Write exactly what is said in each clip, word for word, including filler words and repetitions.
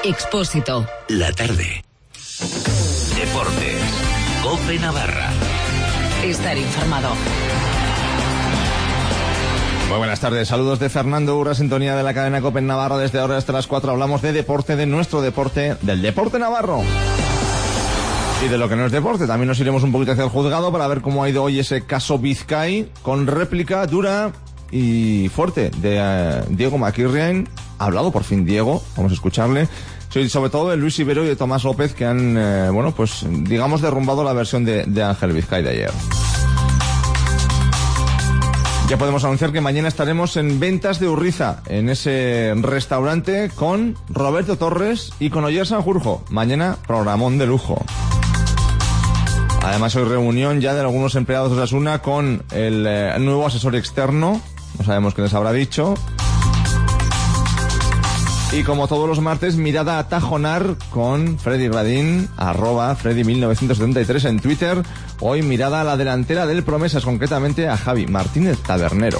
Expósito. La tarde. Deportes. COPE Navarra. Estar informado. Muy buenas tardes, saludos de Fernando Urra, sintonía de la cadena COPE Navarra. Desde ahora hasta las cuatro hablamos de deporte, de nuestro deporte, del deporte navarro. Y de lo que no es deporte, también nos iremos un poquito hacia el juzgado para ver cómo ha ido hoy ese caso Vizcay, con réplica dura y fuerte de uh, Diego McKirrian. Ha hablado por fin Diego, vamos a escucharle. Sí, sobre todo de Luis Ibero y de Tomás López, que han, eh, bueno, pues digamos derrumbado la versión de, de Ángel Vizcay de ayer. Ya podemos anunciar que mañana estaremos en Ventas de Urriza, en ese restaurante con Roberto Torres y con Oyer Sanjurjo. Mañana programón de lujo. Además hoy reunión ya de algunos empleados de Osasuna con el, eh, el nuevo asesor externo, no sabemos qué les habrá dicho. Y como todos los martes, mirada a tajonar con Freddy Radín, arroba Freddy mil novecientos setenta y tres en Twitter. Hoy mirada a la delantera del Promesas, concretamente a Javi Martínez Tabernero.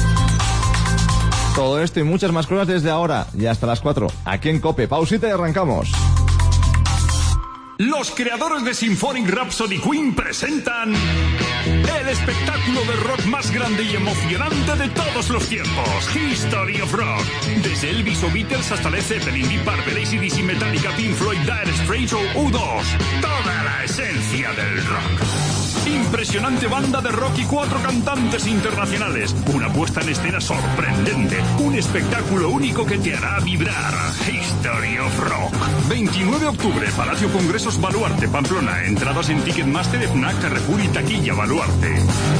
Todo esto y muchas más cosas desde ahora y hasta las cuatro, aquí en COPE. Pausita y arrancamos. Los creadores de Symphonic Rhapsody Queen presentan el espectáculo de rock más grande y emocionante de todos los tiempos, History of Rock. Desde Elvis o Beatles hasta Led Zeppelin, Deep Purple, A C D C, Metallica, Pink Floyd, Dire Straits o U dos. Toda la esencia del rock. Impresionante banda de rock y cuatro cantantes internacionales. Una puesta en escena sorprendente. Un espectáculo único que te hará vibrar. History of Rock. veintinueve de octubre, Palacio Congresos Baluarte, Pamplona. Entradas en Ticketmaster, FNAC, Carrefour y Taquilla Baluarte.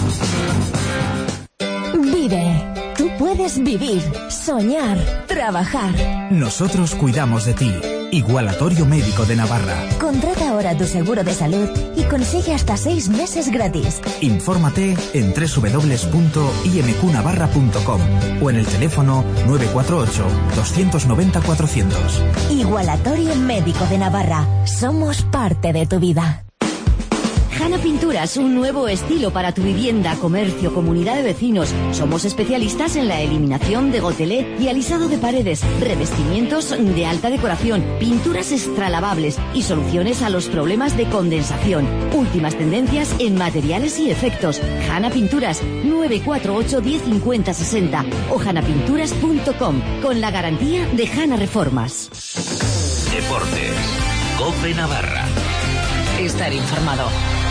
Vive. Tú puedes vivir, soñar, trabajar. Nosotros cuidamos de ti. Igualatorio Médico de Navarra. Contrata ahora tu seguro de salud y consigue hasta seis meses gratis. Infórmate en doble u doble u doble u punto i m q navarra punto com o en el teléfono nueve cuatro ocho, dos nueve cero, cuatro cero cero. Igualatorio Médico de Navarra. Somos parte de tu vida. Hanna Pinturas, un nuevo estilo para tu vivienda, comercio, comunidad de vecinos. Somos especialistas en la eliminación de gotelé y alisado de paredes, revestimientos de alta decoración, pinturas extralavables y soluciones a los problemas de condensación. Últimas tendencias en materiales y efectos. Hanna Pinturas, nueve cuatro ocho, diez cincuenta sesenta o hanna pinturas punto com, con la garantía de Hanna Reformas. Deportes. COPE Navarra. Estar informado.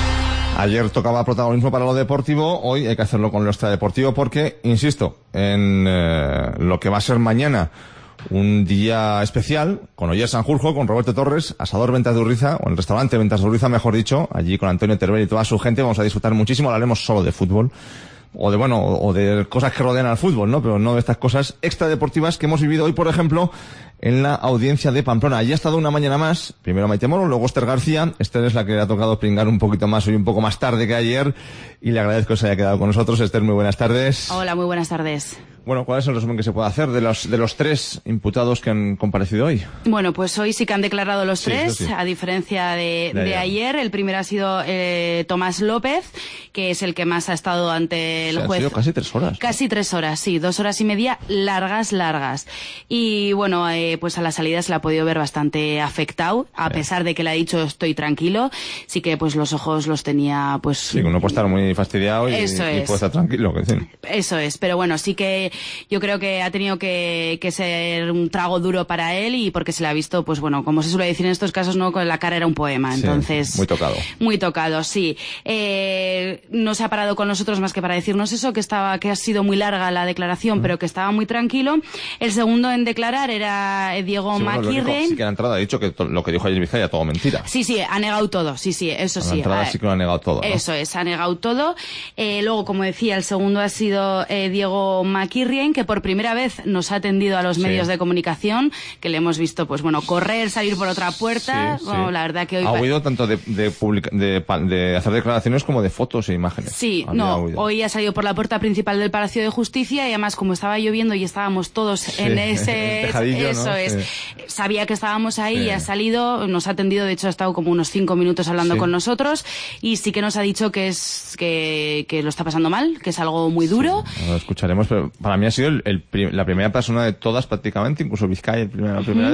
Ayer tocaba protagonismo para lo deportivo, hoy hay que hacerlo con lo extradeportivo porque, insisto, en eh, lo que va a ser mañana un día especial, con Oyer Sanjurjo, con Roberto Torres, asador Ventas de Urriza, o el restaurante Ventas de Urriza, mejor dicho, allí con Antonio Teruel y toda su gente, vamos a disfrutar muchísimo, hablaremos solo de fútbol, o de, bueno, o de cosas que rodean al fútbol, ¿no? Pero no de estas cosas extradeportivas que hemos vivido hoy, por ejemplo, en la audiencia de Pamplona. Allí ha estado una mañana más, primero Maite Moro, luego Esther García. Esther es la que le ha tocado pringar un poquito más hoy, un poco más tarde que ayer, y le agradezco que se haya quedado con nosotros. Esther, muy buenas tardes. Hola, muy buenas tardes. Bueno, ¿cuál es el resumen que se puede hacer de los de los tres imputados que han comparecido hoy? Bueno, pues hoy sí que han declarado los sí, tres, sí. a diferencia de, de, de ayer. El primero ha sido eh, Tomás López, que es el que más ha estado ante el o sea, juez. Han sido casi tres horas. Casi tres horas, sí, dos horas y media largas, largas. Y bueno, eh, pues a la salida se la ha podido ver bastante afectado, a sí. pesar de que le ha dicho estoy tranquilo, sí que pues los ojos los tenía pues... Sí, uno puede estar muy fastidiado y, Eso y es. puede estar tranquilo. Que decir. Eso es, pero bueno, sí que yo creo que ha tenido que, que ser un trago duro para él y porque se le ha visto, pues bueno, como se suele decir en estos casos, no, con la cara era un poema, sí, entonces... muy tocado. Muy tocado, sí. Eh, no se ha parado con nosotros más que para decirnos eso, que estaba, que ha sido muy larga la declaración, mm. pero que estaba muy tranquilo. El segundo en declarar era Diego sí, bueno, McKirrian. Sí que a la entrada ha dicho que to, lo que dijo ayer Vizcay era todo mentira. Sí, sí, ha negado todo, sí, sí, eso a sí. A la entrada sí que lo ha negado todo, ¿no? Eso es, ha negado todo. Eh, luego, como decía, el segundo ha sido eh, Diego McKirrian, que por primera vez nos ha atendido a los sí. medios de comunicación, que le hemos visto, pues bueno, correr, salir por otra puerta. Sí, bueno, sí. la verdad que hoy... Ha huido tanto de, de, publica, de, de hacer declaraciones como de fotos e imágenes. Sí, Había no, huido. hoy ha salido por la puerta principal del Palacio de Justicia y además como estaba lloviendo y estábamos todos sí, en ese... tejadillo, eso ¿no? es. Sí. Sabía que estábamos ahí sí. y ha salido, nos ha atendido, de hecho ha estado como unos cinco minutos hablando sí. con nosotros y sí que nos ha dicho que es que, que lo está pasando mal, que es algo muy duro. Sí, lo escucharemos, pero para mí ha sido el, el, la primera persona de todas prácticamente, incluso Vizcay el primer, la primera uh-huh. vez,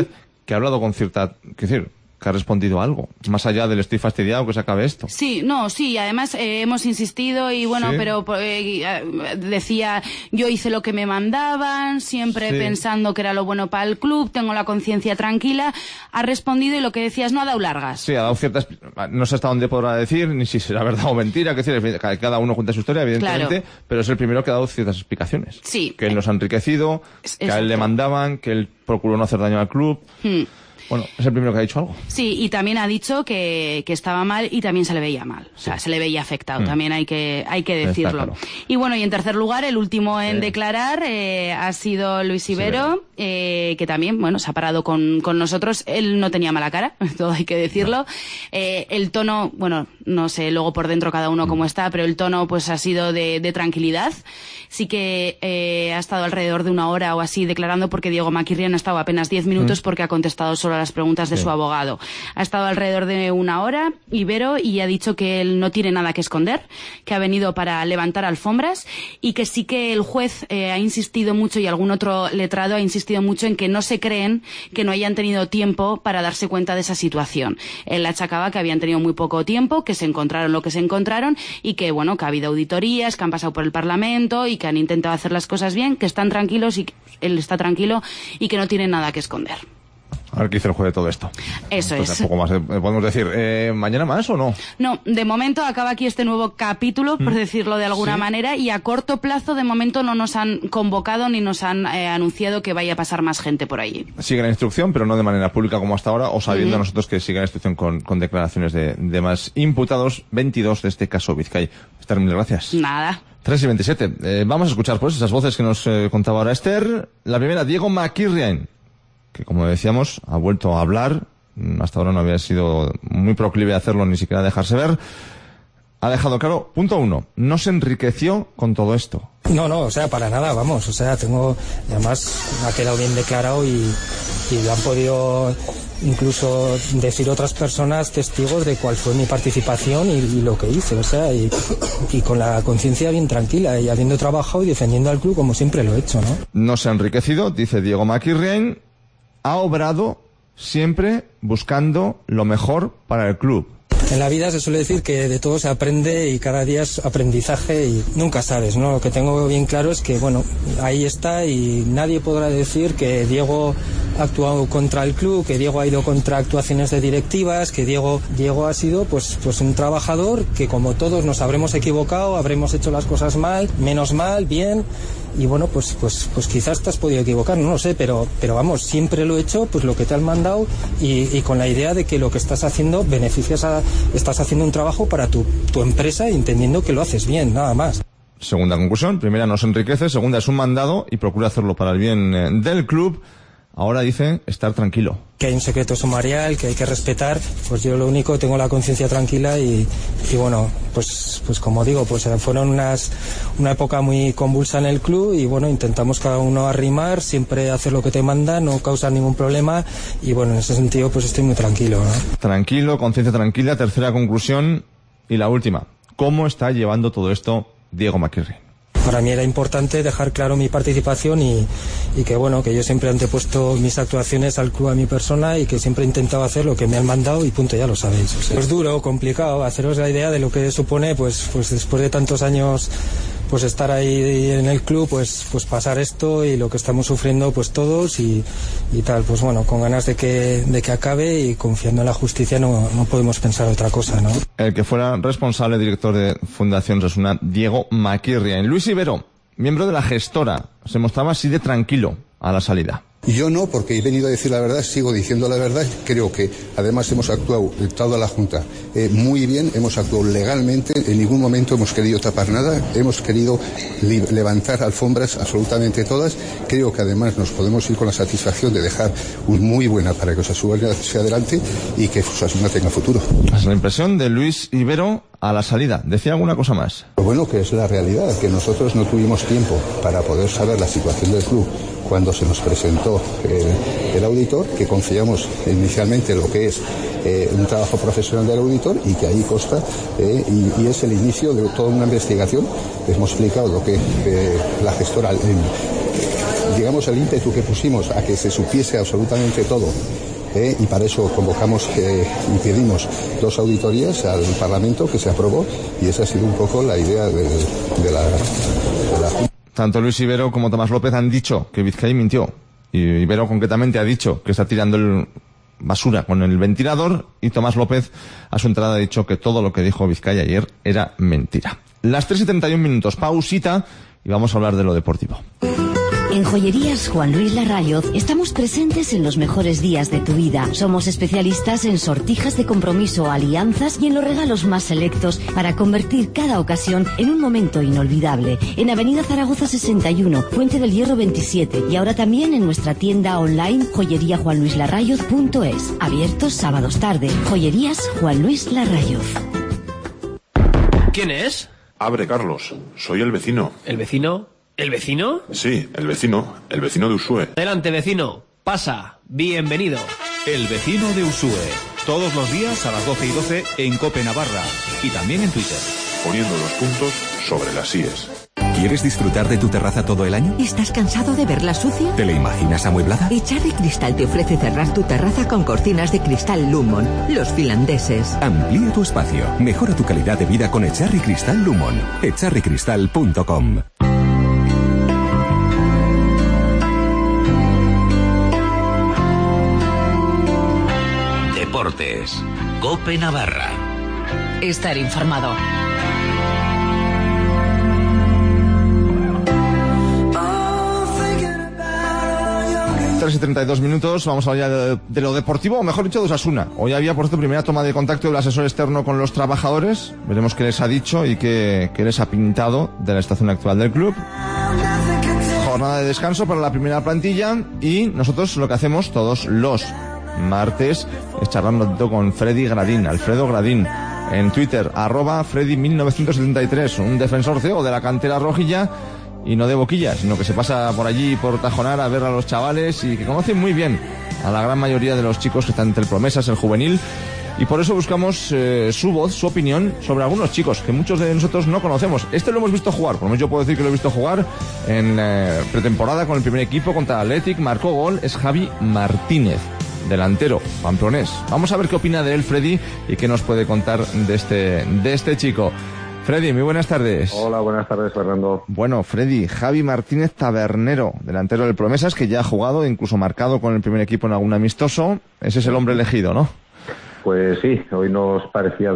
que ha hablado con cierta... ¿Qué decir? Que ha respondido algo, más allá del estoy fastidiado que se acabe esto. Sí, no, sí, además eh, hemos insistido y bueno, ¿sí? pero eh, decía, yo hice lo que me mandaban, siempre sí. pensando que era lo bueno para el club, tengo la conciencia tranquila, ha respondido y lo que decías no ha dado largas. Sí, ha dado ciertas, no sé hasta dónde podrá decir, ni si será verdad o mentira, que decir, cada uno cuenta su historia, evidentemente, claro. pero es el primero que ha dado ciertas explicaciones. Sí. Que él nos ha enriquecido, que Exacto. a él le mandaban, que él procuró no hacer daño al club. Hmm. Bueno, es el primero que ha dicho algo. Sí, y también ha dicho que, que estaba mal y también se le veía mal. O sea, sí. se le veía afectado. Mm. También hay que, hay que decirlo. Claro. Y bueno, y en tercer lugar, el último en sí. declarar eh, ha sido Luis Ibero, sí. eh, que también, bueno, se ha parado con, con nosotros. Él no tenía mala cara, todo hay que decirlo. No. Eh, el tono, bueno, no sé luego por dentro cada uno mm. cómo está, pero el tono pues ha sido de, de tranquilidad. Sí que eh, ha estado alrededor de una hora o así declarando porque Diego Maquirrián ha estado apenas diez minutos mm. porque ha contestado solo a las preguntas de sí. su abogado. Ha estado alrededor de una hora, Ibero, y ha dicho que él no tiene nada que esconder, que ha venido para levantar alfombras y que sí que el juez eh, ha insistido mucho y algún otro letrado ha insistido mucho en que no se creen que no hayan tenido tiempo para darse cuenta de esa situación. Él achacaba que habían tenido muy poco tiempo, que se encontraron lo que se encontraron y que, bueno, que ha habido auditorías, que han pasado por el Parlamento y que han intentado hacer las cosas bien, que están tranquilos y que él está tranquilo y que no tiene nada que esconder. A ver qué dice el juez de todo esto. Eso pues es. Poco más eh, podemos decir. Eh, ¿Mañana más o no? No, de momento acaba aquí este nuevo capítulo, por mm. decirlo de alguna ¿Sí? manera, y a corto plazo de momento no nos han convocado ni nos han eh, anunciado que vaya a pasar más gente por allí. Sigue la instrucción, pero no de manera pública como hasta ahora, o sabiendo mm. nosotros que sigue la instrucción con, con declaraciones de, de más imputados, veintidós de este caso Vizcay. Esther, mil gracias. Nada. tres y veintisiete. Eh, vamos a escuchar pues esas voces que nos eh, contaba ahora Esther. La primera, Diego Maquirrián, que como decíamos, ha vuelto a hablar, hasta ahora no había sido muy proclive a hacerlo, ni siquiera a dejarse ver. Ha dejado claro, punto uno, no se enriqueció con todo esto. No, no, o sea, para nada, vamos, o sea, tengo, además, ha quedado bien declarado y, y lo han podido incluso decir otras personas testigos de cuál fue mi participación y, y lo que hice, o sea, y, y con la conciencia bien tranquila y habiendo trabajado y defendiendo al club como siempre lo he hecho, ¿no? No se ha enriquecido, dice Diego Maquirrián, ha obrado siempre buscando lo mejor para el club. En la vida se suele decir que de todo se aprende y cada día es aprendizaje y nunca sabes, ¿no? Lo que tengo bien claro es que, bueno, ahí está y nadie podrá decir que Diego ha actuado contra el club, que Diego ha ido contra actuaciones de directivas, que Diego, Diego ha sido pues, pues un trabajador que como todos nos habremos equivocado, habremos hecho las cosas mal, menos mal, bien. Y bueno, pues pues pues quizás te has podido equivocar, no lo sé, pero pero vamos, siempre lo he hecho, pues lo que te han mandado y, y con la idea de que lo que estás haciendo beneficias a, estás haciendo un trabajo para tu, tu empresa, entendiendo que lo haces bien, nada más. Segunda conclusión, primera no se enriquece, segunda es un mandado y procura hacerlo para el bien eh, del club. Ahora dice estar tranquilo. Que hay un secreto sumarial, que hay que respetar, pues yo lo único, tengo la conciencia tranquila y, y bueno, pues pues como digo, pues fueron unas una época muy convulsa en el club y bueno, intentamos cada uno arrimar, siempre hacer lo que te manda, no causar ningún problema y bueno, en ese sentido pues estoy muy tranquilo, ¿no? Tranquilo, conciencia tranquila, tercera conclusión y la última. ¿Cómo está llevando todo esto Diego Maquirrián? Para mí era importante dejar claro mi participación y, y que bueno, que yo siempre he antepuesto mis actuaciones al club, a mi persona y que siempre he intentado hacer lo que me han mandado y punto, ya lo sabéis. O sea, es duro, complicado, haceros la idea de lo que supone pues, pues después de tantos años pues estar ahí en el club, pues pues pasar esto y lo que estamos sufriendo pues todos y, y tal, pues bueno, con ganas de que de que acabe y confiando en la justicia no, no podemos pensar otra cosa, ¿no? El que fuera responsable director de Fundación Osasuna, Diego Maquirrián. Luis Ibero, miembro de la gestora, se mostraba así de tranquilo a la salida. Yo no, porque he venido a decir la verdad, sigo diciendo la verdad. Creo que además hemos actuado, toda la Junta, eh, muy bien, hemos actuado legalmente, en ningún momento hemos querido tapar nada, hemos querido levantar alfombras absolutamente todas. Creo que además nos podemos ir con la satisfacción de dejar un muy buena para que Osasuna hacia adelante y que Osasuna tenga futuro. Es la impresión de Luis Ibero a la salida. ¿Decía alguna cosa más? Lo bueno que es la realidad, que nosotros no tuvimos tiempo para poder saber la situación del club cuando se nos presentó el, el auditor, que confiamos inicialmente en lo que es eh, un trabajo profesional del auditor y que ahí consta eh, y, y es el inicio de toda una investigación. Hemos explicado lo que eh, la gestora, el, digamos el ímpetu que pusimos a que se supiese absolutamente todo eh, y para eso convocamos eh, y pedimos dos auditorías al Parlamento que se aprobó, y esa ha sido un poco la idea de, de la... De la... Tanto Luis Ibero como Tomás López han dicho que Vizcay mintió. Y Ibero concretamente ha dicho que está tirando el basura con el ventilador, y Tomás López a su entrada ha dicho que todo lo que dijo Vizcay ayer era mentira. Las tres y treinta y un minutos, pausita, y vamos a hablar de lo deportivo. En Joyerías Juan Luis Larrayoz estamos presentes en los mejores días de tu vida. Somos especialistas en sortijas de compromiso, alianzas y en los regalos más selectos para convertir cada ocasión en un momento inolvidable. En Avenida Zaragoza sesenta y uno, Fuente del Hierro veintisiete, y ahora también en nuestra tienda online joyería juan luis larrayoz punto es. Abiertos sábados tarde. Joyerías Juan Luis Larrayoz. ¿Quién es? Abre, Carlos. Soy el vecino. ¿El vecino? ¿El vecino? Sí, el vecino. El vecino de Usue. Adelante, vecino. Pasa. Bienvenido. El vecino de Usue. Todos los días a las doce y doce en COPE Navarra. Y también en Twitter. Poniendo los puntos sobre las íes. ¿Quieres disfrutar de tu terraza todo el año? ¿Estás cansado de verla sucia? ¿Te la imaginas amueblada? Echarri Cristal te ofrece cerrar tu terraza con cortinas de cristal Lumon, los finlandeses. Amplía tu espacio. Mejora tu calidad de vida con Echarri Cristal Lumon. echarri cristal punto com. Deportes. COPE Navarra. Estar informado. tres y treinta y dos minutos, vamos a hablar de, de lo deportivo, o mejor dicho, de Osasuna. Hoy había, por cierto, primera toma de contacto del asesor externo con los trabajadores. Veremos qué les ha dicho y qué, qué les ha pintado de la situación actual del club. Jornada de descanso para la primera plantilla, y nosotros lo que hacemos todos los martes es charlar un ratito con Freddy Gradín, Alfredo Gradín, en Twitter, arroba Freddy mil novecientos setenta y tres, un defensor C E O de la cantera rojilla, y no de boquilla, sino que se pasa por allí, por Tajonar, a ver a los chavales, y que conoce muy bien a la gran mayoría de los chicos que están entre el promesas, el juvenil, y por eso buscamos eh, su voz, su opinión sobre algunos chicos que muchos de nosotros no conocemos. Este lo hemos visto jugar, por lo menos yo puedo decir que lo he visto jugar en eh, pretemporada con el primer equipo contra Athletic, marcó gol, es Javi Martínez, delantero pamplonés. Vamos a ver qué opina de él Freddy y qué nos puede contar de este, de este chico. Freddy, muy buenas tardes. Hola, buenas tardes, Fernando. Bueno, Freddy, Javi Martínez Tabernero, delantero del Promesas, que ya ha jugado, incluso marcado con el primer equipo en algún amistoso. Ese es el hombre elegido, ¿no? Pues sí, hoy nos parecía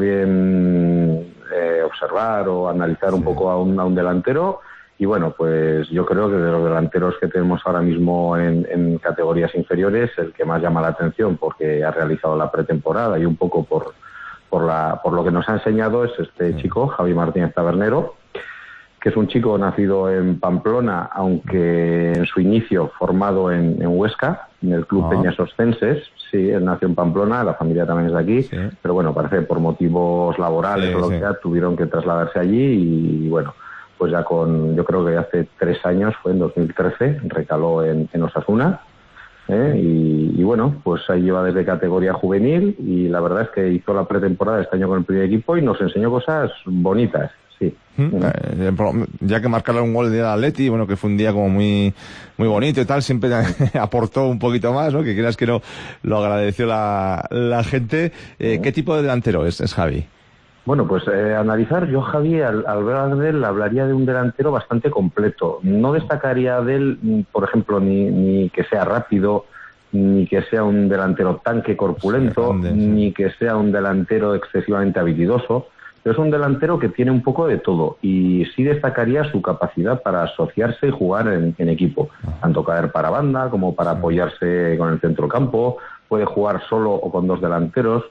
bien eh, observar o analizar un poco a un, a un delantero. Y bueno, pues yo creo que de los delanteros que tenemos ahora mismo en, en categorías inferiores, el que más llama la atención porque ha realizado la pretemporada y un poco por... Por, la, por lo que nos ha enseñado es este chico, Javi Martínez Tabernero, que es un chico nacido en Pamplona, aunque en su inicio formado en, en Huesca, en el Club oh. Peñas Oscenses. Sí, él nació en Pamplona, la familia también es de aquí, sí. Pero bueno, parece que por motivos laborales sí, o lo sí. que sea, tuvieron que trasladarse allí y bueno, pues ya con, yo creo que hace tres años, fue en dos mil trece, recaló en, en Osasuna. ¿Eh? Y, y bueno, pues ahí lleva desde categoría juvenil y la verdad es que hizo la pretemporada este año con el primer equipo y nos enseñó cosas bonitas, sí. ¿Mm? Eh, ya que marcarle un gol de Atleti, bueno, que fue un día como muy muy bonito y tal, siempre aportó un poquito más, ¿no? Que quieras que no, lo agradeció la, la gente. Eh, ¿sí? ¿Qué tipo de delantero es, es Javi? Bueno, pues eh, analizar, yo Javi, al, al ver de él, hablaría de un delantero bastante completo. No destacaría de él, por ejemplo, ni, ni que sea rápido, ni que sea un delantero tanque corpulento, sí, grande, sí. ni que sea un delantero excesivamente habilidoso. Pero es un delantero que tiene un poco de todo y sí destacaría su capacidad para asociarse y jugar en, en equipo. Tanto caer para banda como para apoyarse con el centrocampo. Puede jugar solo o con dos delanteros.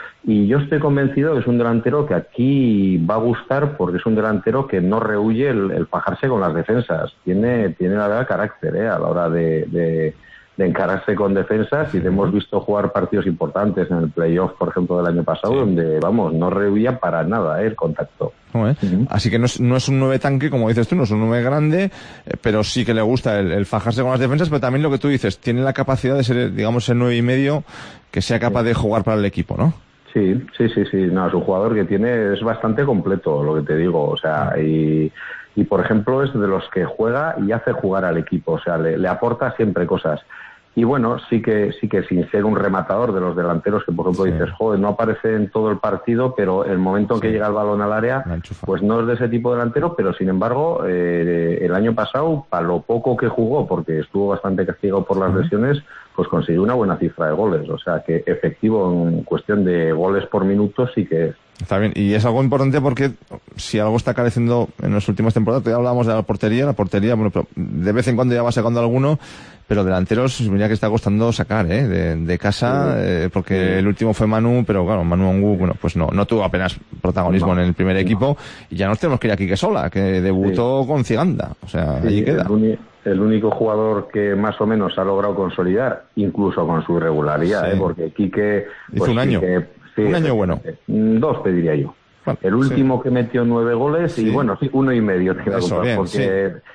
Y yo estoy convencido que es un delantero que aquí va a gustar porque es un delantero que no rehúye el, el fajarse con las defensas. Tiene, tiene la verdad carácter ¿eh? a la hora de, de, de encararse con defensas y le hemos visto jugar partidos importantes en el playoff, por ejemplo, del año pasado, sí. donde, vamos, no rehuía para nada ¿eh? el contacto. ¿Eh? Uh-huh. Así que no es, no es un nueve tanque, como dices tú, no es un nueve grande, eh, pero sí que le gusta el, el fajarse con las defensas, pero también lo que tú dices, tiene la capacidad de ser, digamos, el nueve y medio que sea capaz sí. de jugar para el equipo, ¿no? Sí, sí, sí, sí. No, es un jugador que tiene, es bastante completo, lo que te digo. O sea, y, y por ejemplo es de los que juega y hace jugar al equipo. O sea, le, le aporta siempre cosas. Y bueno, sí que sí que sin ser un rematador de los delanteros que, por ejemplo, sí. dices, joder, no aparece en todo el partido, pero el momento en que sí. llega el balón al área, pues no es de ese tipo de delantero, pero sin embargo, eh, el año pasado, para lo poco que jugó, porque estuvo bastante castigado por las uh-huh. lesiones, pues consiguió una buena cifra de goles. O sea, que efectivo en cuestión de goles por minuto sí que es. Está bien, y es algo importante porque si algo está careciendo en las últimas temporadas, ya hablábamos de la portería, la portería, bueno, pero de vez en cuando ya va sacando alguno, pero delanteros, mira que está costando sacar, ¿eh? De, de casa, sí. eh, porque sí. el último fue Manu, pero claro, Manu Ongu, bueno, pues no, no tuvo apenas protagonismo no, en el primer no. equipo, y ya nos tenemos que ir a Quique Sola, que debutó sí. con Ciganda, o sea, sí, allí queda. El, uni- el único jugador que más o menos ha logrado consolidar, incluso con su irregularidad, sí. ¿eh? Porque Quique... Hizo pues, un año. Quique, Sí, un año bueno. Dos pediría yo. Bueno, el último sí. que metió nueve goles y sí. bueno, sí, uno y medio. Eso, bien, porque sí.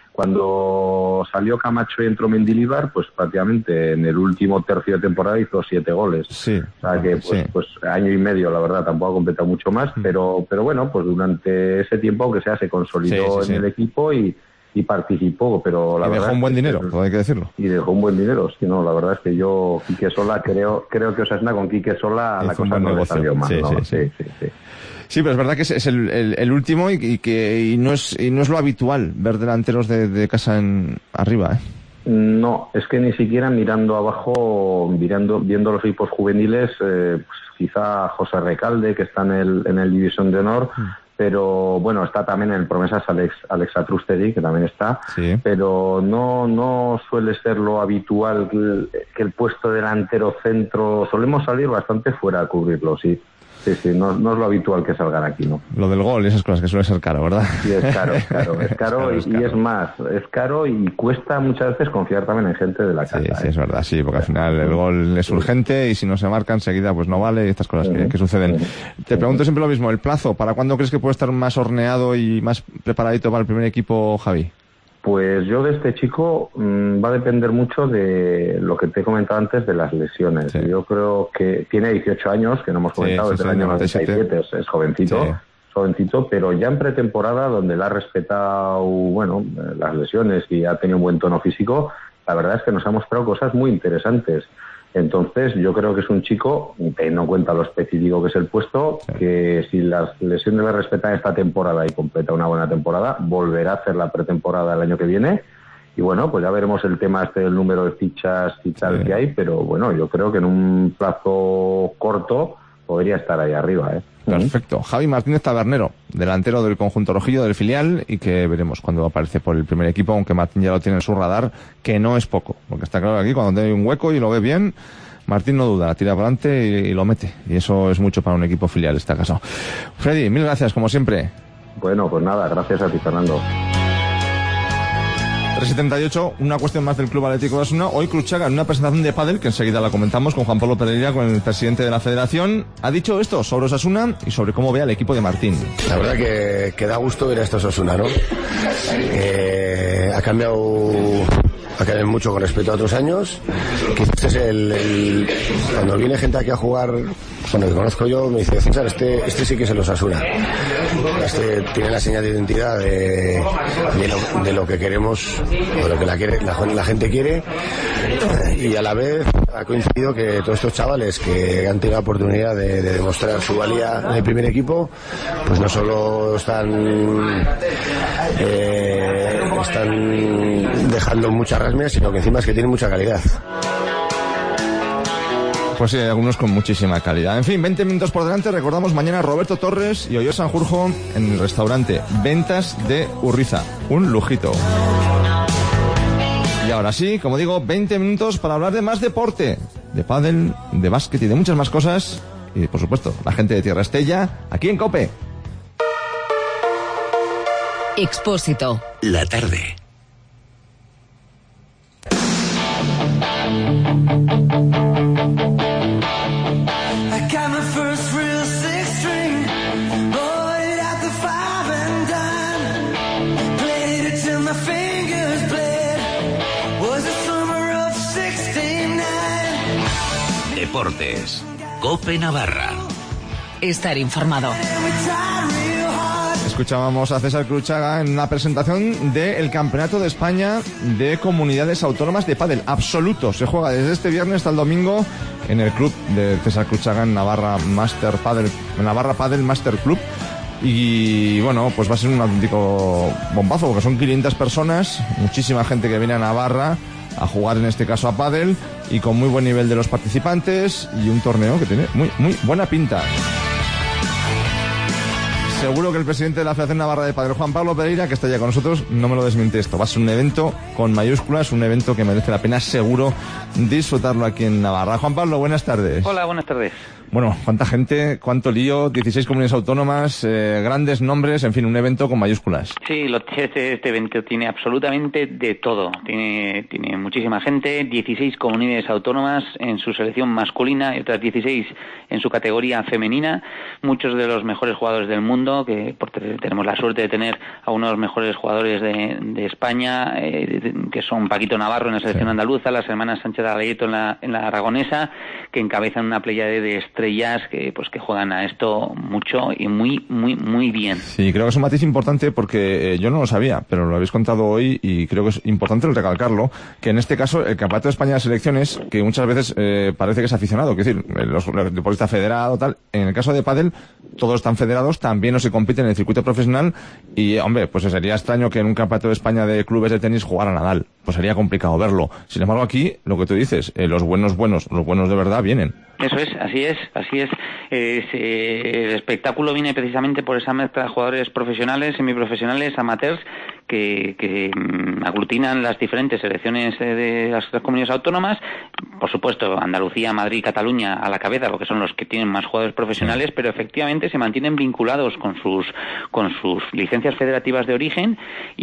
cuando salió Camacho y entró Mendilibar, pues prácticamente en el último tercio de temporada hizo siete goles. Sí. O sea que pues, sí. pues año y medio, la verdad, tampoco ha completado mucho más, mm. pero pero bueno, pues durante ese tiempo, aunque sea, se consolidó sí, sí, en sí. el equipo y y participó, pero la y verdad... dejó un buen es dinero, que, todo hay que decirlo. Y dejó un buen dinero, sí, no, la verdad es que yo, Quique Sola, creo creo que Osasuna con Quique Sola hizo la cosa no le salió mal, sí, ¿no? sí, sí. Sí, sí, sí. Sí, pero es verdad que es, es el, el, el último y, y que y no es y no es lo habitual ver delanteros de, de casa en arriba, ¿eh? No, es que ni siquiera mirando abajo, mirando, viendo los equipos juveniles, eh, pues quizá José Recalde, que está en el, en el División de Honor, mm. pero bueno, está también en el Promesas Alex, Alex Atrústeri, que también está, sí. pero no no suele ser lo habitual que el, que el puesto delantero centro, solemos salir bastante fuera a cubrirlo, sí. Sí, sí, no, no es lo habitual que salgan aquí, ¿no? Lo del gol y esas cosas que suele ser caro, ¿verdad? Sí, es caro, es caro, es caro, es caro, y, es caro. y es más, es caro y cuesta muchas veces confiar también en gente de la casa. Sí, sí, ¿eh? es verdad, sí, porque al final el gol es urgente y si no se marca enseguida pues no vale y estas cosas que, que suceden. Te pregunto siempre lo mismo, ¿el plazo? ¿Para cuándo crees que puede estar más horneado y más preparadito para el primer equipo, Javi? Pues yo de este chico mmm, va a depender mucho de lo que te he comentado antes de las lesiones. Sí. Yo creo que tiene dieciocho años, que no hemos comentado, sí, sí, desde sí, el año noventa y siete, es, es jovencito, sí. jovencito, pero ya en pretemporada, donde le ha respetado, bueno, las lesiones y ha tenido un buen tono físico, la verdad es que nos ha mostrado cosas muy interesantes. Entonces, yo creo que es un chico, teniendo en cuenta lo específico que es el puesto, sí. que si las lesiones le respetan esta temporada y completa una buena temporada, volverá a hacer la pretemporada el año que viene. Y bueno, pues ya veremos el tema este del número de fichas y tal sí. que hay, pero bueno, yo creo que en un plazo corto podría estar ahí arriba, ¿eh? Perfecto. Javi Martínez Tabernero, delantero del conjunto rojillo del filial y que veremos cuando aparece por el primer equipo, aunque Martín ya lo tiene en su radar, que no es poco, porque está claro que aquí cuando tiene un hueco y lo ve bien, Martín no duda, tira para adelante y, y lo mete, y eso es mucho para un equipo filial, está caso. Freddy, mil gracias, como siempre. Bueno, pues nada, gracias a ti, Fernando. tres setenta y ocho, una cuestión más del Club Atlético de Osasuna. Hoy Cruchaga, en una presentación de pádel, que enseguida la comentamos con Juan Pablo Pereira, con el presidente de la federación, ha dicho esto sobre Osasuna y sobre cómo ve al equipo de Martín. La verdad que, que da gusto ver a estos Osasuna, ¿no? Eh, ha cambiado... ha cambiado mucho con respecto a otros años. Quizás es el, el cuando viene gente aquí a jugar, bueno, que conozco yo, me dice, César, este, este sí que se los Osasuna. Este tiene la señal de identidad de, de, lo, de lo que queremos, o lo que la, quiere, la, la gente quiere, y a la vez ha coincidido que todos estos chavales que han tenido la oportunidad de, de demostrar su valía en el primer equipo, pues no solo están eh, están dejando muchas rasmias, sino que encima es que tienen mucha calidad. Pues sí, hay algunos con muchísima calidad. En fin, veinte minutos por delante. Recordamos mañana Roberto Torres y Oyer Sanjurjo en el restaurante Ventas de Urriza. Un lujito. Y ahora sí, como digo, veinte minutos para hablar de más deporte. De pádel, de básquet y de muchas más cosas. Y por supuesto, la gente de Tierra Estella, aquí en COPE. Expósito. La tarde. Deportes. COPE Navarra. Estar informado. Escuchábamos a César Cruchaga en una presentación del Campeonato de España de Comunidades Autónomas de Pádel absoluto. Se juega desde este viernes hasta el domingo en el club de César Cruchaga en Navarra Master Padel, Navarra Padel Master Club. Y bueno, pues va a ser un auténtico bombazo porque son quinientas personas, muchísima gente que viene a Navarra a jugar en este caso a pádel y con muy buen nivel de los participantes y un torneo que tiene muy muy buena pinta. Seguro que el presidente de la Federación Navarra de Pádel, Juan Pablo Pereira, que está ya con nosotros, no me lo desmiente esto. Va a ser un evento con mayúsculas, un evento que merece la pena seguro disfrutarlo aquí en Navarra. Juan Pablo, buenas tardes. Hola, buenas tardes. Bueno, cuánta gente, cuánto lío, dieciséis comunidades autónomas, eh, grandes nombres, en fin, un evento con mayúsculas. Sí, lo, este, este evento tiene absolutamente de todo. Tiene, tiene muchísima gente, dieciséis comunidades autónomas en su selección masculina y otras dieciséis en su categoría femenina. Muchos de los mejores jugadores del mundo, que porque tenemos la suerte de tener a uno de los mejores jugadores de, de España, eh, que son Paquito Navarro en la selección sí. andaluza, las hermanas Sánchez Alayeto en la, en la aragonesa, que encabezan una pléyade de estrellas que pues que juegan a esto mucho y muy muy muy bien. Sí, creo que es un matiz importante porque eh, yo no lo sabía, pero lo habéis contado hoy y creo que es importante el recalcarlo, que en este caso el Campeonato de España de Selecciones, que muchas veces eh, parece que es aficionado, es decir, los, los deportistas federados, tal, en el caso de pádel todos están federados, también no se compite en el circuito profesional y, hombre, pues sería extraño que en un Campeonato de España de clubes de tenis jugara Nadal, pues sería complicado verlo. Sin embargo, aquí, lo que tú dices, eh, los buenos buenos, los buenos de verdad vienen. Eso es, así es, así es. Eh, se, el espectáculo viene precisamente por esa mezcla de jugadores profesionales, semiprofesionales, amateurs, que, que aglutinan las diferentes selecciones de las tres comunidades autónomas. Por supuesto, Andalucía, Madrid, Cataluña a la cabeza, porque son los que tienen más jugadores profesionales, pero efectivamente se mantienen vinculados con sus con sus licencias federativas de origen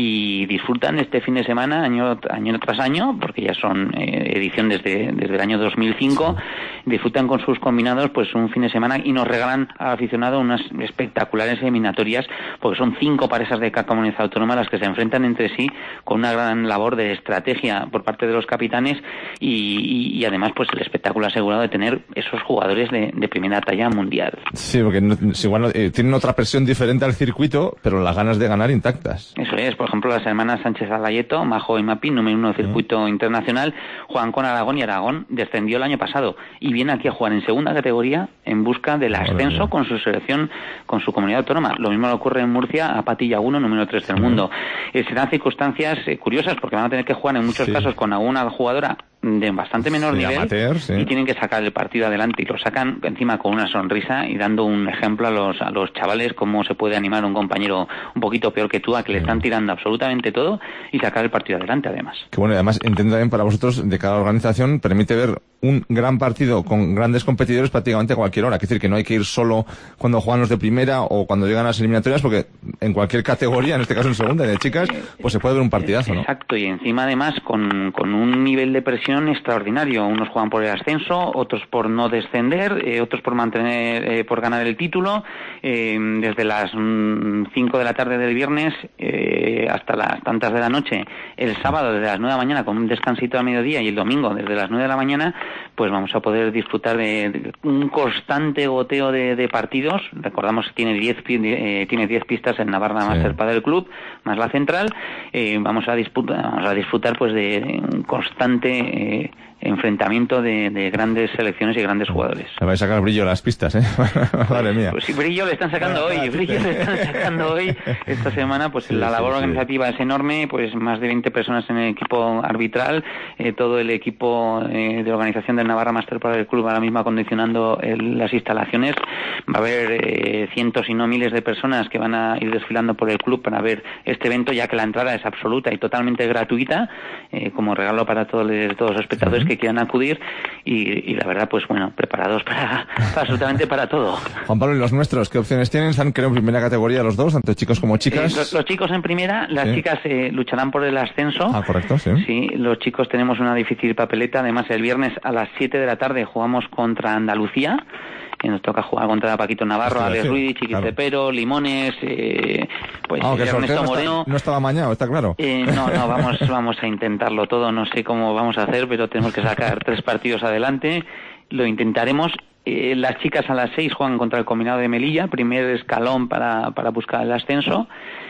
y disfrutan este fin de semana año año tras año, porque ya son eh, edición desde desde el año dos mil cinco, disfrutan con sus combinados pues un fin de semana y nos regalan al aficionado unas espectaculares eliminatorias, porque son cinco parejas de cada comunidad autónoma las que se enfrentan entre sí con una gran labor de estrategia por parte de los capitanes y, y, y además pues el espectáculo asegurado de tener esos jugadores de, de primera talla mundial. Sí, porque no, igual eh, tienen otra presión diferente al circuito, pero las ganas de ganar intactas. Eso es, por ejemplo, las hermanas Sánchez Alayeto, Majo y Mapi, número uno del circuito uh-huh. internacional, juegan con Aragón y Aragón descendió el año pasado y viene aquí a jugar en segunda categoría en busca del ascenso con su selección, con su comunidad autónoma. Lo mismo le ocurre en Murcia a Pati Yaguno, número tres del uh-huh. mundo. Eh, serán circunstancias eh, curiosas porque van a tener que jugar en muchos sí. casos con alguna jugadora de bastante menor sí, nivel amateur, sí. y tienen que sacar el partido adelante y lo sacan encima con una sonrisa y dando un ejemplo a los a los chavales cómo se puede animar un compañero un poquito peor que tú a que sí. le están tirando absolutamente todo y sacar el partido adelante además. Que bueno, además entiendo también para vosotros de cada organización permite ver un gran partido con grandes competidores prácticamente a cualquier hora, es decir, que no hay que ir solo cuando juegan los de primera o cuando llegan a las eliminatorias, porque en cualquier categoría, en este caso en segunda, de chicas, pues se puede ver un partidazo, ¿no? Exacto, y encima además con, con un nivel de presión extraordinario. Unos juegan por el ascenso, otros por no descender, eh, otros por mantener, eh, por ganar el título, eh, desde las mm, cinco de la tarde del viernes eh, hasta las tantas de la noche, el sábado desde las nueve de la mañana con un descansito al mediodía y el domingo desde las nueve de la mañana, pues vamos a poder disfrutar de, de un constante goteo de, de partidos. Recordamos que tiene diez eh, tiene diez pistas en Navarra sí. Master Padel Club, más la central. Eh, vamos a disputar, vamos a disfrutar pues de, de un constante eh, enfrentamiento de, de grandes selecciones y grandes jugadores. Le vais a sacar brillo a las pistas, ¿eh? Madre mía. Pues sí, brillo le están sacando hoy, brillo le están sacando hoy. Esta semana, pues sí, la labor sí, organizativa sí. es enorme, pues más de veinte personas en el equipo arbitral, eh, todo el equipo eh, de organización del Navarra Master Padel Club ahora mismo acondicionando el, las instalaciones. Va a haber eh, cientos y no miles de personas que van a ir desfilando por el club para ver este evento, ya que la entrada es absoluta y totalmente gratuita, eh, como regalo para todos, todos los espectadores uh-huh. que quieran acudir y, y la verdad pues bueno, preparados para, para absolutamente para todo. Juan Pablo, ¿y los nuestros qué opciones tienen? Están creo en primera categoría los dos, tanto chicos como chicas. Eh, los, los chicos en primera, las sí. chicas eh, lucharán por el ascenso. Ah, correcto, sí. Sí, los chicos tenemos una difícil papeleta, además el viernes a las siete de la tarde jugamos contra Andalucía. Que nos toca jugar contra Paquito Navarro, Alex Ruiz, Chiqui claro. Cepero, Limones, eh, pues ah, Ernesto no Moreno. Está, no estaba amañado, está claro. Eh, no, no, vamos, vamos a intentarlo todo, no sé cómo vamos a hacer, pero tenemos que sacar tres partidos adelante, lo intentaremos Eh, las chicas a las seis juegan contra el combinado de Melilla, primer escalón para, para buscar el ascenso.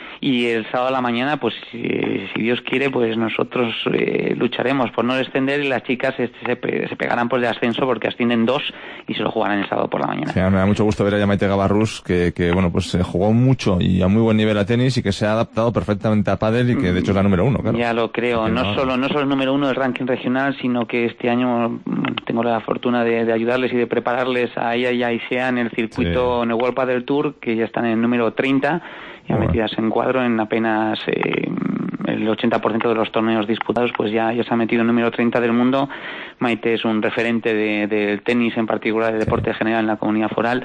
Y el sábado a la mañana, pues si, si Dios quiere, pues nosotros eh, lucharemos por no descender y las chicas se, se, se pegarán por el ascenso porque ascienden dos y se lo jugarán el sábado por la mañana. Sí, me da mucho gusto ver a Maite Gavarrús que, que bueno, pues se jugó mucho y a muy buen nivel a tenis y que se ha adaptado perfectamente a pádel y que de hecho es la número uno, claro. Ya lo creo, no, no solo no solo el número uno del ranking regional, sino que este año tengo la fortuna de, de ayudarles y de prepararles a ella y a Isea en el circuito, sí, en el World Padel Tour, que ya están en el número treinta. Ya bueno, metidas en cuadro en apenas eh, el ochenta por ciento de los torneos disputados, pues ya, ya se ha metido en número treinta del mundo. Maite es un referente del de tenis, en particular del deporte general en la comunidad foral.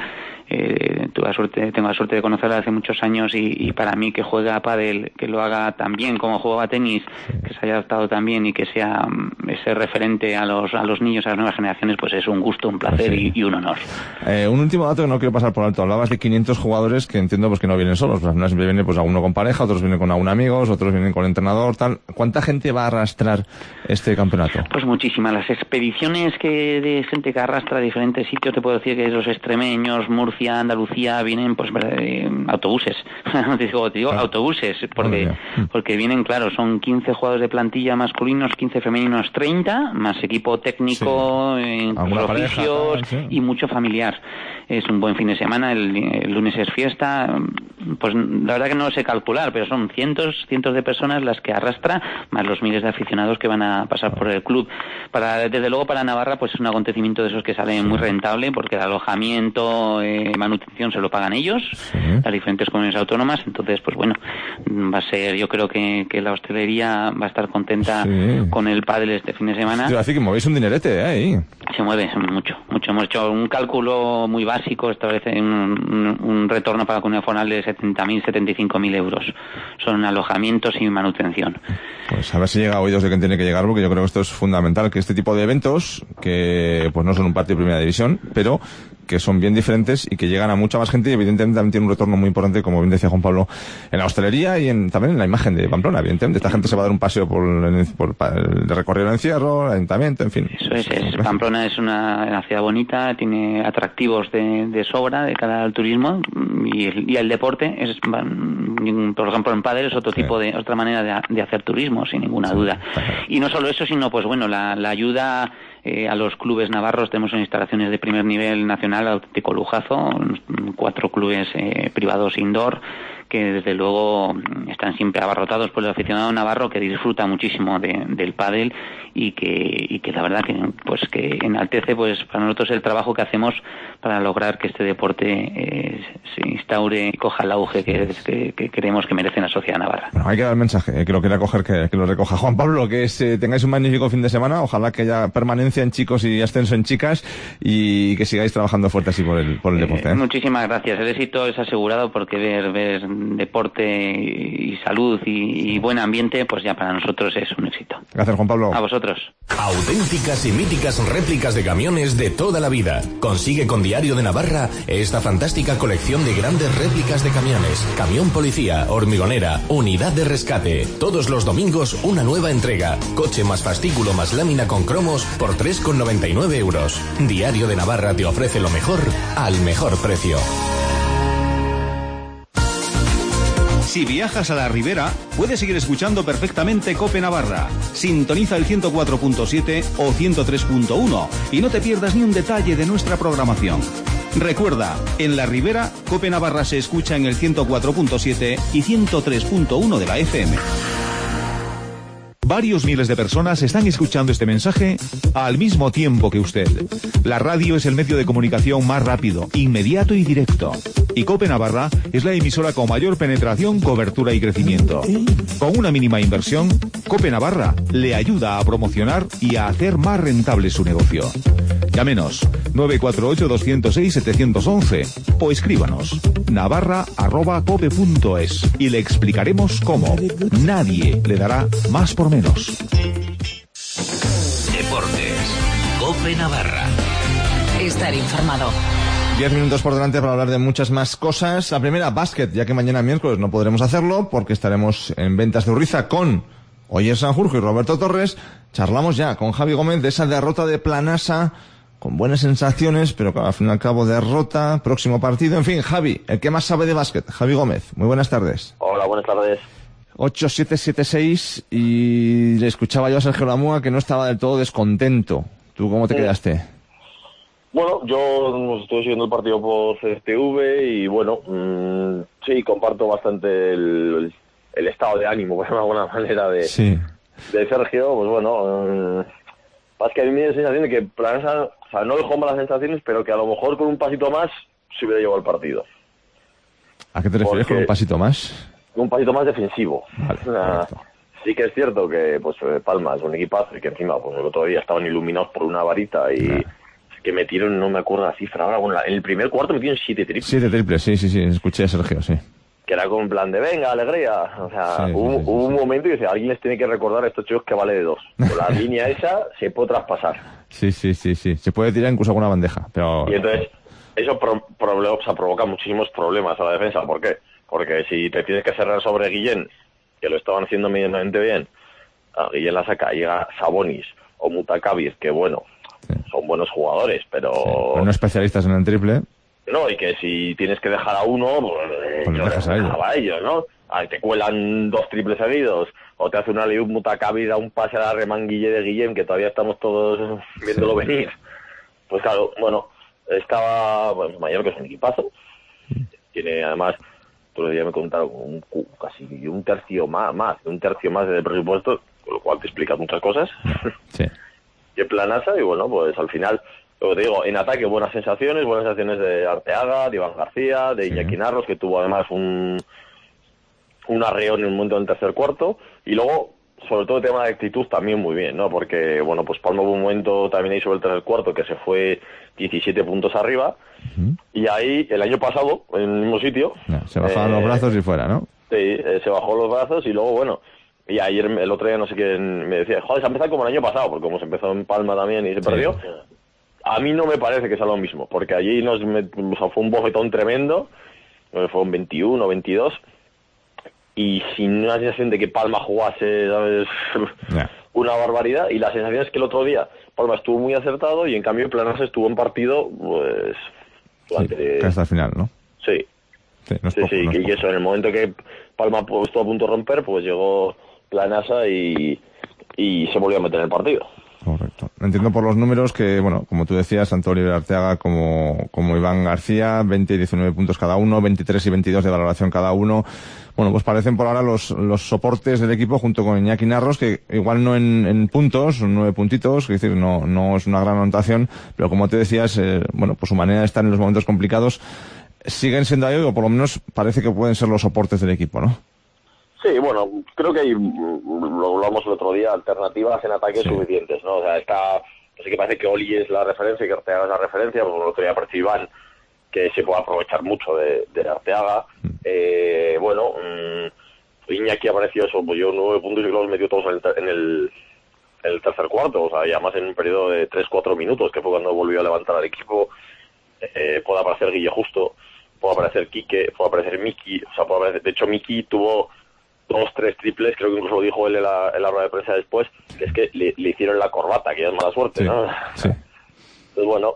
Eh, tuve la suerte, tengo la suerte de conocerla hace muchos años y, y para mí que juega a pádel, que lo haga tan bien como jugaba tenis, que se haya adaptado tan bien y que sea ese referente a los a los niños, a las nuevas generaciones, pues es un gusto, un placer, sí, y, y un honor. Eh, un último dato que no quiero pasar por alto. Hablabas de quinientos jugadores que entiendo pues que no vienen solos. Pues, no siempre viene pues alguno con pareja, otros vienen con algún amigos, otros vienen con entrenador, tal. ¿Cuánta gente va a arrastrar este campeonato? Pues muchísimas. Las expediciones que de gente que arrastra a diferentes sitios, te puedo decir que los extremeños, Murcia, Andalucía, vienen pues eh, autobuses. te digo, te digo ah. autobuses, porque porque vienen, claro, son quince jugadores de plantilla masculinos, quince femeninos, treinta, más equipo técnico, sí, eh, oficios pareja, tal, sí, y mucho familiar. Es un buen fin de semana, el, el lunes es fiesta, pues la verdad que no lo sé calcular, pero son cientos, cientos de personas las que arrastra, más los miles de aficionados que van a pasar por el club. Para, desde luego para Navarra, pues es un acontecimiento de esos que sale muy rentable, porque el alojamiento, eh, manutención se lo pagan ellos, sí, las diferentes comunidades autónomas. Entonces, pues bueno, va a ser, yo creo que, que la hostelería va a estar contenta, sí, con el pádel este fin de semana. Te iba a decir que movéis un dinerete, ¿eh? Ahí. Se mueve mucho, mucho. Hemos hecho un cálculo muy básico, establece un, un, un retorno para la comunidad foral de setenta mil, setenta y cinco mil euros. Son alojamientos y manutención. Pues a ver si llega a oídos de quien tiene que llegar, porque yo creo que esto es fundamental, que este tipo de eventos, que pues no son un partido de primera división, pero que son bien diferentes y que llegan a mucha más gente y evidentemente también tiene un retorno muy importante, como bien decía Juan Pablo, en la hostelería y en, también en la imagen de Pamplona. Evidentemente esta gente se va a dar un paseo por el, por, por el recorrido del encierro, el ayuntamiento, en fin. Eso es, es Pamplona es una, una ciudad bonita, tiene atractivos de, de sobra de cara al turismo y el, y el deporte es, por ejemplo, en pádel es otro sí, tipo de, otra manera de, de hacer turismo, sin ninguna sí, duda. Y no solo eso, sino pues bueno, la, la ayuda Eh, a los clubes navarros. Tenemos en instalaciones de primer nivel nacional, auténtico lujazo, cuatro clubes eh, privados indoor que desde luego están siempre abarrotados por el aficionado navarro, que disfruta muchísimo de, del pádel y que y que la verdad que pues que enaltece pues para nosotros el trabajo que hacemos para lograr que este deporte eh, se instaure y coja el auge que, que, que creemos que merece la sociedad navarra. Bueno, hay que dar el mensaje, eh, que lo quiera coger, que, que lo recoja. Juan Pablo, que es, eh, tengáis un magnífico fin de semana, ojalá que haya permanencia en chicos y ascenso en chicas y que sigáis trabajando fuerte así por el, por el deporte. ¿eh? Eh, muchísimas gracias, el éxito es asegurado porque ver, ver deporte y salud y, y buen ambiente, pues ya para nosotros es un éxito. Gracias, Juan Pablo. A vosotros. Auténticas y míticas réplicas de camiones de toda la vida. Consigue con Diario de Navarra esta fantástica colección de grandes réplicas de camiones. Camión policía, hormigonera, unidad de rescate. Todos los domingos una nueva entrega. Coche más fascículo más lámina con cromos por tres con noventa y nueve euros. Diario de Navarra te ofrece lo mejor al mejor precio. Si viajas a la Ribera, puedes seguir escuchando perfectamente COPE Navarra. Sintoniza el ciento cuatro punto siete o ciento tres punto uno y no te pierdas ni un detalle de nuestra programación. Recuerda, en la Ribera, COPE Navarra se escucha en el ciento cuatro punto siete y ciento tres punto uno de la F M. Varios miles de personas están escuchando este mensaje al mismo tiempo que usted. La radio es el medio de comunicación más rápido, inmediato y directo. Y COPE Navarra es la emisora con mayor penetración, cobertura y crecimiento. Con una mínima inversión, COPE Navarra le ayuda a promocionar y a hacer más rentable su negocio. Llámenos nueve cuatro ocho, dos cero seis, siete uno uno o escríbanos navarra arroba cope punto es y le explicaremos cómo. Nadie le dará más por menos. Deportes. COPE Navarra. Estar informado. Diez minutos por delante para hablar de muchas más cosas. La primera, básquet, ya que mañana miércoles no podremos hacerlo porque estaremos en Ventas de Urriza con Oyer Sanjurjo y Roberto Torres. Charlamos ya con Javi Gómez de esa derrota de Planasa con buenas sensaciones, pero al fin y al cabo derrota, próximo partido. En fin, Javi, el que más sabe de básquet, Javi Gómez. Muy buenas tardes. Hola, buenas tardes. ocho siete siete seis y le escuchaba yo a Sergio Lamúa que no estaba del todo descontento. ¿Tú cómo te sí. quedaste? Bueno, yo estoy siguiendo el partido por C S T V y bueno, mmm, sí, comparto bastante el, el estado de ánimo, por alguna manera, de, sí. de Sergio. Pues bueno, mmm, más que a mí me da la sensación de que Planasa, o sea, no dejó malas sensaciones, pero que a lo mejor con un pasito más se hubiera llevado el partido. ¿A qué te refieres Porque, con un pasito más? Un pasito más defensivo. Vale, o sea, sí que es cierto que pues Palma es un equipazo y que encima pues el otro día estaban iluminados por una varita y nah. que metieron, no me acuerdo la cifra ahora, bueno, en el primer cuarto metieron siete triples. Siete triples, sí, sí, sí, escuché a Sergio, sí. Que era con plan de venga, alegría. O sea, sí, hubo, sí, sí, hubo sí. un momento y dice, alguien les tiene que recordar a estos chicos que vale de dos. Con la línea esa se puede traspasar. Sí, sí, sí, sí. Se puede tirar incluso alguna bandeja, pero... Y entonces, eso pro, pro, o sea, provoca muchísimos problemas a la defensa. ¿Por qué? Porque si te tienes que cerrar sobre Guillén, que lo estaban haciendo medianamente bien, a Guillén la saca, llega Sabonis o Mutakabir, que bueno, sí. son buenos jugadores, pero... Sí, pero no especialistas en el triple. No, y que si tienes que dejar a uno, pues, pues yo dejas a ellos. a ellos, ¿no? Ahí te cuelan dos triples seguidos, o te hace una ley un Mutakabir a un pase a la remanguille de Guillén, que todavía estamos todos viéndolo sí. venir. Pues claro, bueno, estaba, bueno, mayor que es un equipazo, tiene además... Otro día me contaron un, casi un tercio más, más, un tercio más del presupuesto, con lo cual te explica muchas cosas. Sí. Y Planasa, y bueno, pues al final, lo que te digo, en ataque buenas sensaciones, buenas sensaciones de Arteaga, de Iván García, de sí. Iñaki Narros, que tuvo además un, un arreo en el momento del tercer cuarto, y luego, sobre todo el tema de actitud también muy bien, ¿no? Porque, bueno, pues Palma hubo un momento también ahí sobre el tercer cuarto que se fue diecisiete puntos arriba, uh-huh. y ahí, el año pasado, en el mismo sitio... No, se bajaban eh, los brazos y fuera, ¿no? Sí, eh, se bajó los brazos y luego, bueno, y ayer, el otro día, no sé quién me decía, joder, se ha empezado como el año pasado, porque como se empezó en Palma también y se sí. perdió, a mí no me parece que sea lo mismo, porque allí nos o sea, fue un bofetón tremendo, fue un veintiuno, veintidós, y sin una sensación de que Palma jugase, ¿sabes? Yeah. Una barbaridad, y la sensación es que el otro día Palma estuvo muy acertado y en cambio Planasa estuvo en partido, pues... Durante... Sí, hasta el final, ¿no? Sí. Sí, no es sí, poco, sí no es y poco. eso, en el momento que Palma estuvo a punto de romper, pues llegó Planasa y, y se volvió a meter en el partido. Correcto. Entiendo por los números que, bueno, como tú decías, tanto Oliver Arteaga como, como Iván García, veinte y diecinueve puntos cada uno, veintitrés y veintidós de valoración cada uno. Bueno, pues parecen por ahora los, los soportes del equipo junto con Iñaki Narros, que igual no en, en puntos, son nueve puntitos, es decir, no, no es una gran anotación, pero como te decías, eh, bueno, pues su manera de estar en los momentos complicados siguen siendo ahí, o por lo menos parece que pueden ser los soportes del equipo, ¿no? Sí, bueno, creo que hay, lo hablamos el otro día, alternativas en ataque sí. suficientes, ¿no? O sea, está, así que parece que Oli es la referencia y que Arteaga es la referencia, porque el otro día apareció Iván, que se puede aprovechar mucho de, de Arteaga. Mm. Eh, bueno, mmm, Iñaki apareció eso, pues yo nueve puntos y los metió todos en el, en el, en el tercer cuarto, o sea, y además en un periodo de tres cuatro minutos, que fue cuando volvió a levantar al equipo. Eh, puede aparecer Guille Justo, puede aparecer Quique, puede aparecer Miki, o sea, puede aparecer, de hecho Miki tuvo dos, tres triples, creo que incluso lo dijo él en la, en la rueda de prensa después, que es que le, le hicieron la corbata, que ya es mala suerte, sí, ¿no? Sí. Entonces, bueno,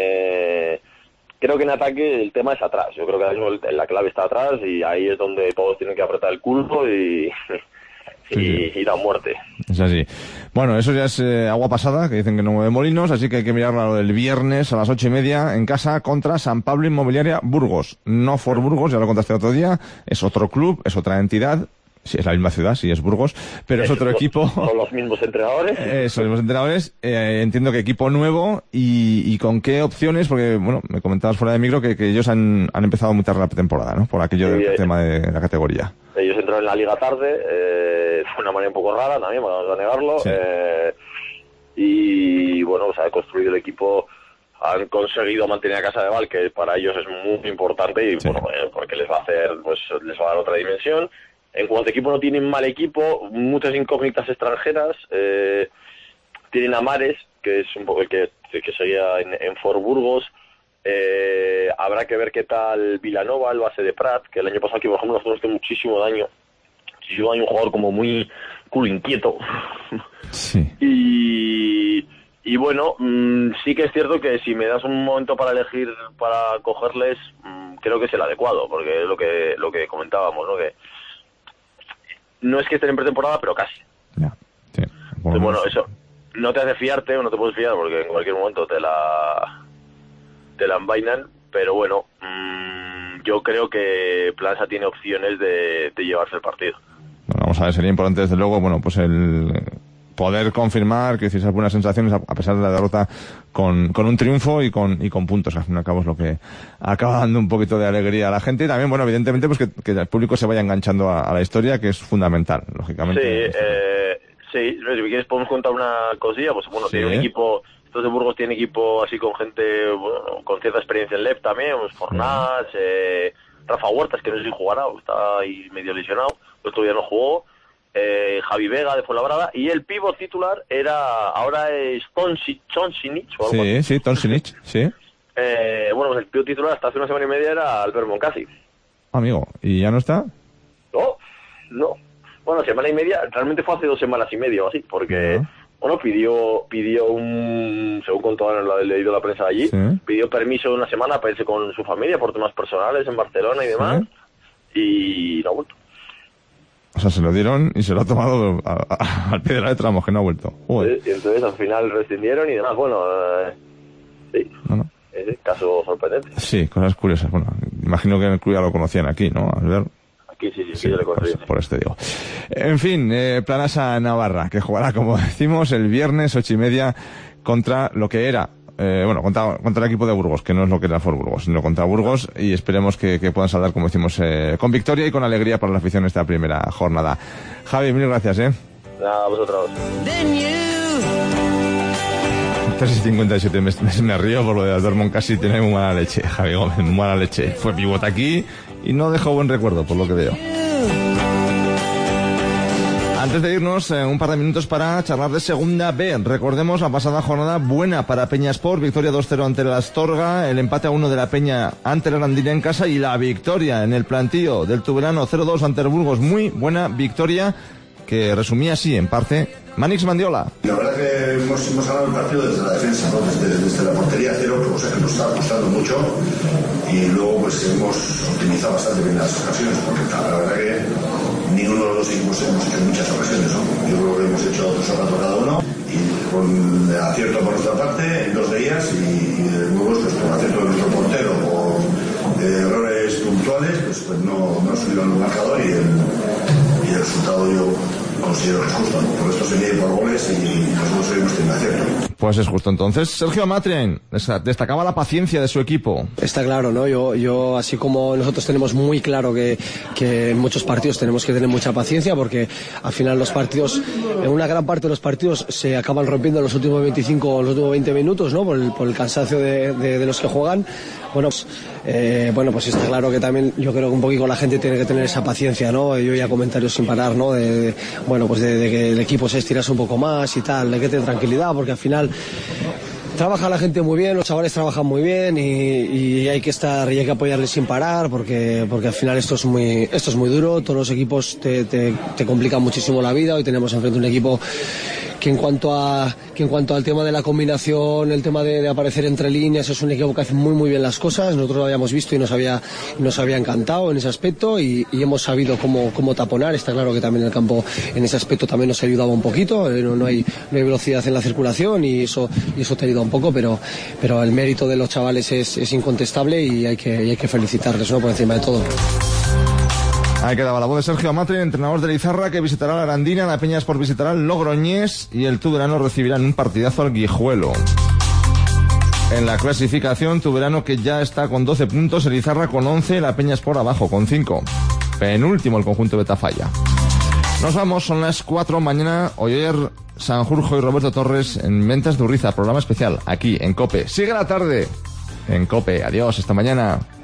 eh, creo que en ataque el tema es atrás, yo creo que la clave está atrás y ahí es donde todos tienen que apretar el culo y, sí, y, sí. y la muerte. Es así. Bueno, eso ya es eh, agua pasada, que dicen que no mueve molinos, así que hay que mirarlo lo del viernes a las ocho y media en casa contra San Pablo Inmobiliaria Burgos. No For Burgos, ya lo contaste otro día, es otro club, es otra entidad. Sí, es la misma ciudad, sí, es Burgos, pero es, es otro los, equipo. Son los mismos entrenadores. Eh, son los mismos entrenadores. Eh, entiendo que equipo nuevo y, y con qué opciones, porque, bueno, me comentabas fuera de micro que, que ellos han, han empezado muy tarde la temporada, ¿no? Por aquello sí, del eh, tema de la categoría. Ellos entraron en la liga tarde, eh, fue una manera un poco rara también, vamos a negarlo. Sí. Eh, y, bueno, se ha construido el equipo, han conseguido mantener a Casa de Val, que para ellos es muy importante y, sí. bueno, eh, porque les va a hacer, pues, les va a dar otra dimensión. En cuanto a equipo no tienen mal equipo, muchas incógnitas extranjeras, eh, tienen a Mares, que es un poco el que, que seguía en, en For Burgos, eh, habrá que ver qué tal Vilanova, el base de Prat, que el año pasado aquí por ejemplo nos hizo muchísimo daño, muchísimo daño, un jugador como muy cool, inquieto, sí. y, y bueno, mmm, sí que es cierto que si me das un momento para elegir, para cogerles, mmm, creo que es el adecuado, porque es lo que lo que comentábamos, ¿no? Que no es que estén en pretemporada, pero casi. Ya, sí. Entonces, bueno, eso no te hace fiarte o no te puedes fiar porque en cualquier momento te la te la envainan, pero bueno, mmm, yo creo que Plaza tiene opciones de, de llevarse el partido. Bueno, vamos a ver, sería importante desde luego, bueno, pues el poder confirmar que hiciese buenas sensaciones a pesar de la derrota con, con un triunfo y con y con puntos. Al fin y al cabo es lo que acaba dando un poquito de alegría a la gente y también, bueno, evidentemente pues que, que el público se vaya enganchando a, a la historia, que es fundamental, lógicamente. Sí, eh, sí, si quieres podemos contar una cosilla, pues bueno, sí. Tiene un equipo, estos de Burgos tiene equipo así con gente, bueno, con cierta experiencia en L E P también, pues Fornás, sí. eh, Rafa Huertas, que no sé si jugará, está ahí medio lesionado, el otro día no jugó. Eh, Javi Vega de Fuenlabrada, y el pívot titular era, ahora es Tonsi, Tonsinic o algo Sí, así. sí, Tonsinic, sí. Eh, bueno, pues el pívot titular hasta hace una semana y media era Albert Moncasi. Amigo, ¿y ya no está? No, no. Bueno, semana y media, realmente fue hace dos semanas y media o así, porque, uh-huh. bueno, pidió, pidió un, según contó, lo he leído la prensa allí, sí. pidió permiso de una semana para irse con su familia por temas personales en Barcelona y demás, sí. y no ha vuelto. O sea, se lo dieron y se lo ha tomado a, a, al pie de la letra, que no ha vuelto. Sí, y entonces al final rescindieron y demás. Bueno, eh, sí, no, no. Es un caso sorprendente. Sí, cosas curiosas. Bueno, imagino que en el club ya lo conocían aquí, ¿no? Al ver. Aquí sí, sí, sí, yo le conocí. Por, por este digo. En fin, eh, Planasa Navarra, que jugará, como decimos, el viernes ocho y media contra lo que era Eh, bueno, contra, contra el equipo de Burgos, que no es lo que era For Burgos, sino contra Burgos, y esperemos que, que puedan saldar, como decimos, eh, con victoria y con alegría para la afición en esta primera jornada. Javi, mil gracias, ¿eh? Nada, a vosotros. tres y cincuenta y siete, me, me, me río por lo de Dortmund, casi tiene muy mala leche, Javi Gómez, muy mala leche. Fue pivote aquí y no dejó buen recuerdo, por lo que veo. Antes de irnos, eh, un par de minutos para charlar de Segunda B. Recordemos la pasada jornada buena para Peñasport, victoria dos cero ante el Astorga, el empate a uno de la Peña ante el Arandina en casa y la victoria en el plantío del Tuberano cero dos ante el Burgos. Muy buena victoria que resumía así, en parte, Manix Mandiola. La verdad que hemos, hemos ganado el partido desde la defensa, ¿no? desde, desde la portería cero, cosa que nos está costando mucho, y luego pues hemos optimizado bastante bien las ocasiones, porque la verdad que ninguno de los dos equipos hemos hecho muchas ocasiones, ¿no? Yo creo que hemos hecho dos horas por cada uno, y con acierto por nuestra parte en dos de ellas, y, y luego pues, con acierto de nuestro portero por eh, errores puntuales, pues, pues no, no subieron el marcador y el, y el resultado yo considero que es justo, ¿no? Por esto se mide por goles y nosotros hemos tenido acierto. Pues es justo entonces. Sergio Amatren destacaba la paciencia de su equipo. Está claro, ¿no? Yo, yo así como nosotros tenemos muy claro que, que en muchos partidos tenemos que tener mucha paciencia, porque al final los partidos, en una gran parte de los partidos se acaban rompiendo en los últimos veinticinco o los últimos veinte minutos, ¿no? Por el, por el cansancio de, de, de los que juegan. Bueno, pues, eh, bueno, pues está claro que también yo creo que un poquito la gente tiene que tener esa paciencia, ¿no? Yo oía comentarios sin parar, ¿no? De, de, bueno, pues de, de que el equipo se estirase un poco más y tal, de que te tranquilidad, porque al final trabaja la gente muy bien, los chavales trabajan muy bien y, y hay que estar y hay que apoyarles sin parar, porque porque al final esto es muy esto es muy duro, todos los equipos te, te, te complican muchísimo la vida. Hoy tenemos enfrente un equipo que en cuanto a que en cuanto al tema de la combinación, el tema de, de aparecer entre líneas, es un equipo que hace muy muy bien las cosas. Nosotros lo habíamos visto y nos había nos había encantado en ese aspecto y, y hemos sabido cómo cómo taponar. Está claro que también el campo en ese aspecto también nos ayudaba un poquito, no, no hay no hay velocidad en la circulación y eso y eso te ayuda un poco, pero pero el mérito de los chavales es, es incontestable y hay que y hay que felicitarles, ¿no? Por encima de todo. Ahí quedaba la voz de Sergio Amatren, entrenador de Lizarra, que visitará la Arandina, la Peñasport visitará el Logroñés y el Tuberano recibirá en un partidazo al Guijuelo. En la clasificación, Tuberano que ya está con doce puntos, el Lizarra con once, la Peñasport abajo con cinco. Penúltimo el conjunto de Tafalla. Nos vamos, son las cuatro, mañana Oyer, Sanjurjo y Roberto Torres en Ventas de Urriza, programa especial aquí en COPE. Sigue la tarde en COPE, adiós, hasta mañana.